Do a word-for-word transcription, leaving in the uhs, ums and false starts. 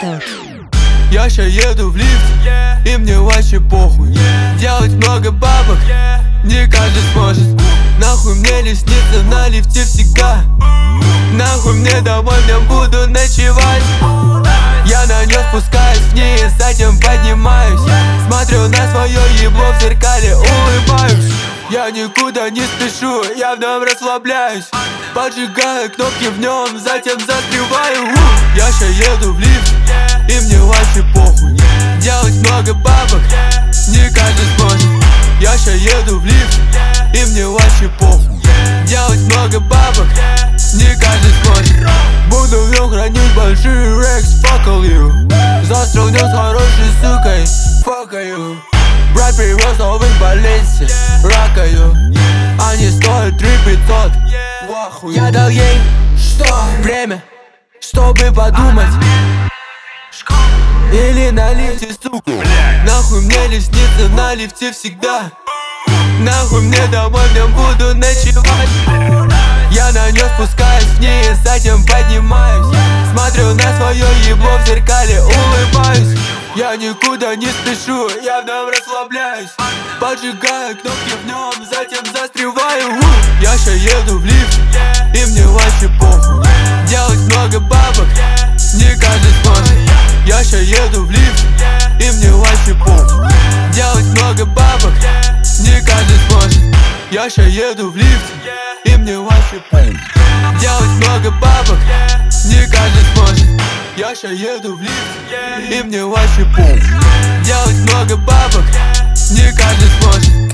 Автор. Я ща еду в лифте, и мне вообще похуй. Делать много бабок не каждый сможет. Нахуй мне не снится на лифте всегда. Нахуй мне домой, мне буду ночевать. Я на нее спускаюсь вниз, затем поднимаюсь. Смотрю на свое ебло в зеркале, улыбаюсь. Я никуда не спешу, я в нем расслабляюсь. Поджигаю кнопки в нем, затем застреваю. Я ща еду в лифт, и мне вообще похуй. Делать много бабок не каждый сможет. Я ща еду в лифт, и мне вообще похуй. Делать много бабок не каждый сможет. Буду в нем хранить большие рекс, fuckle you. Застрял в нем с хорошей сукой, факаю. Брат привез новых Баленси, ракаю. Они стоят три пятьсот, вахуй. Я дал ей что? Время, чтобы подумать. Или на лифте, сука. Нахуй мне не снится на лифте всегда. Нахуй мне домой, в нем буду ночевать. Я на нее спускаюсь вниз, затем поднимаюсь. Смотрю на свое ебло в зеркале, улыбаюсь. Я никуда не спешу, я в нем расслабляюсь. Поджигаю кнопки в нем, затем застреваю. Я ща еду в лифт, и мне вообще похуй. Делать много бабок не каждый сможет. Я ща еду в лифт, и мне вообще похуй. Делать много бабок не каждый сможет. Я ща еду в лифт, и мне вообще похуй. Делать много бабок не каждый сможет. Я ща еду в лифт, и мне вообще похуй. Делать много бабок не каждый сможет.